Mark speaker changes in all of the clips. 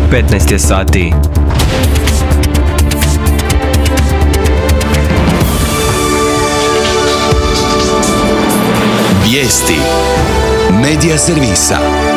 Speaker 1: 15 je sati.
Speaker 2: Vijesti Medija servisa.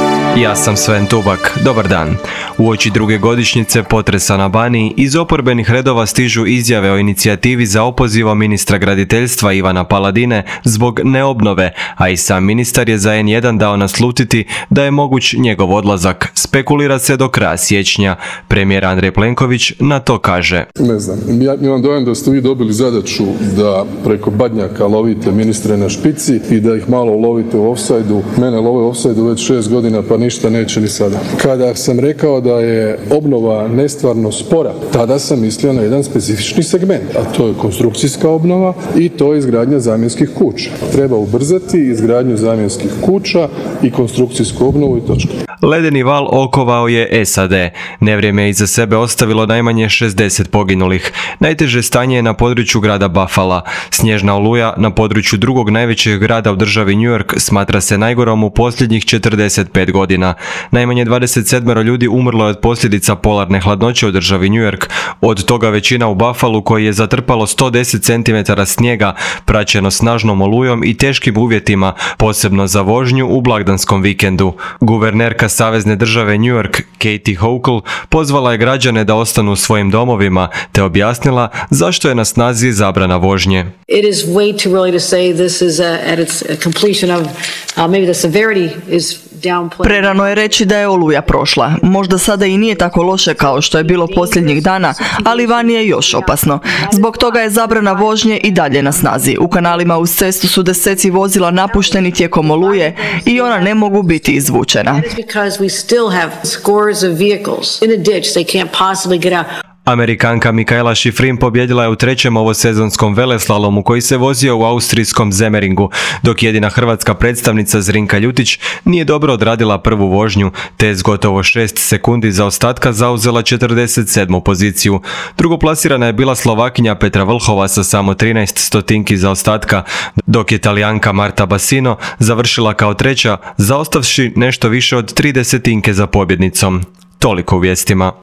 Speaker 1: Ja sam Sven Tubak. Dobar dan. Uoči druge godišnjice potresa na Baniji iz oporbenih redova stižu izjave o inicijativi za opozivom ministra graditeljstva Ivana Paladine zbog neobnove, a i sam ministar je za N1 dao naslutiti da je moguć njegov odlazak. Spekulira se do kraja siječnja. Premijer Andrej Plenković na to kaže:
Speaker 3: Ne znam, ja imam dojam da ste vi dobili zadaću da preko Badnjaka lovite ministre na špici i da ih malo lovite u ofsajdu. Mene love u ofsajdu već 6 godina pa ništa neće ni sada. Kada sam rekao da je obnova nestvarno spora, tada sam mislio na jedan specifični segment, a to je konstrukcijska obnova i to je izgradnja zamjenskih kuća. Treba ubrzati izgradnju zamjenskih kuća i konstrukcijsku obnovu i točka.
Speaker 1: Ledeni val okovao je SAD. Nevrijeme je iza sebe ostavilo najmanje 60 poginulih. Najteže stanje je na području grada Buffala. Snježna oluja na području drugog najvećeg grada u državi New York smatra se najgorom u posljednjih 45 godina. Najmanje 27 ljudi umrlo je od posljedica polarne hladnoće u državi New York. Od toga većina u Buffalu koji je zatrpalo 110 cm snijega, praćeno snažnom olujom i teškim uvjetima, posebno za vožnju u blagdanskom vikendu. Guvernerka Savezne države New York, Kathy Hochul, pozvala je građane da ostanu u svojim domovima, te objasnila zašto je na snazi zabrana vožnje.
Speaker 4: It is way too early to say this is at its completion of maybe the severity is downplayed.
Speaker 5: Prerano je reći da je oluja prošla. Možda sada i nije tako loše kao što je bilo posljednjih dana, ali vani je još opasno. Zbog toga je zabrana vožnje i dalje na snazi. U kanalima uz cestu su deseci vozila napušteni tijekom oluje i ona ne mogu biti izvučena.
Speaker 4: Because we still have scores of vehicles in a ditch they can't possibly get out.
Speaker 1: Amerikanka Mikaela Schifrin pobjedila je u trećem ovosezonskom veleslalomu koji se vozio u austrijskom Zemeringu, dok jedina hrvatska predstavnica Zrinka Ljutić nije dobro odradila prvu vožnju, te je s gotovo 6 sekundi zaostatka zauzela 47. poziciju. Drugoplasirana je bila Slovakinja Petra Vlhova sa samo 13 stotinki zaostatka, dok je Talijanka Marta Bassino završila kao treća, zaostavši nešto više od 3 desetinke za pobjednicom. Toliko u vijestima.